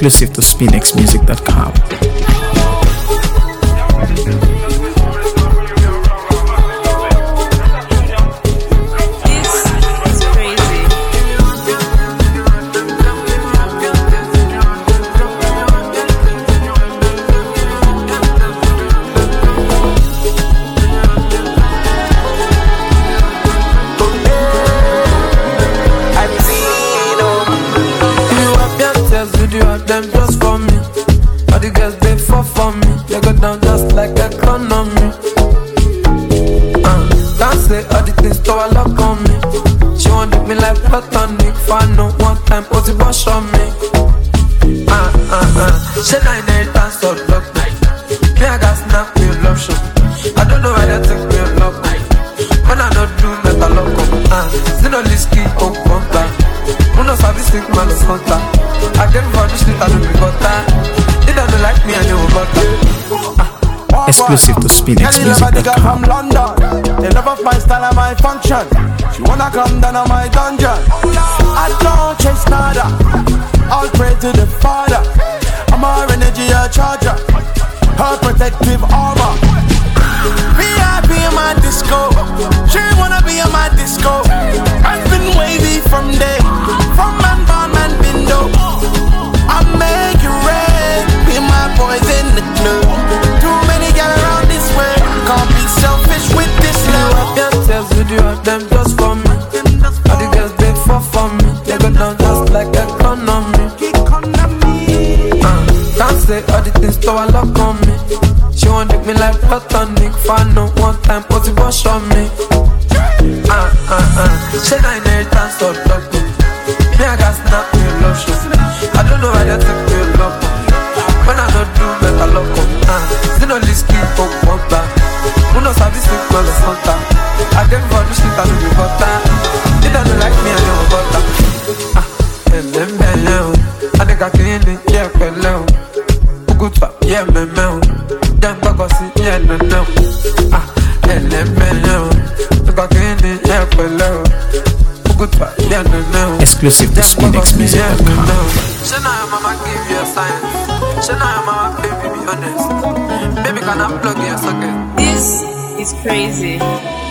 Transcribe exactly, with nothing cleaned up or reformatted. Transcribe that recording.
Exclusive to spinx music dot com. You have them just for me. All the girls they fall for me. They go down just like economy. Uh, don't say all the things to a lock on me. She want me like platonic. For no one time, put it wash on me. Uh, uh, uh. She not inheritance or luck. Me I got snap real love show. I don't know why they take real love. When I don't do metal love. Uh, Zino Liski, oh, one time. Uno sabi stick man is hunter. I get for this shit I don't be butter. They don't like me and you will butter. Exclusive to spinx music dot com. From London, they love of my style and my function. She wanna come down on my dungeon. I don't chase nada. I'll pray to the Father. I'm her energy a charger. Her protective armor. V I P in my disco. She wanna be in my disco. I've been wavy from day. From man, barn, man, window. I make it red. Be my boys in the club. Too many gal around this way. Can't be selfish with this love. You have your tails, you have them just for me. All the girls they fall for me. They go down just like economy. Uh, can't say all the things to a lock on me. She want me like platonic. For no one time, put it wash on me. Uh, uh, uh. She not inheritance or luck. Me I got snap real love show. I don't know why they take real love. When I don't do metal love. Uh, Zino Liski, oh, one back. Uno sabi stick well as hunter. I get for this shit I don't be butter. They don't like me and you will butter. Ah, and then bello. I think I clean it, yeah, bello. Good for, yeah, me mel. Damn, go see, yeah, no, no. Ah, and then bello. I think I clean it, yeah, bello. Exclusive to spinx music dot com. She know your mama give you a sign. She know your mama baby be honest. Baby can I plug your socket. This is crazy.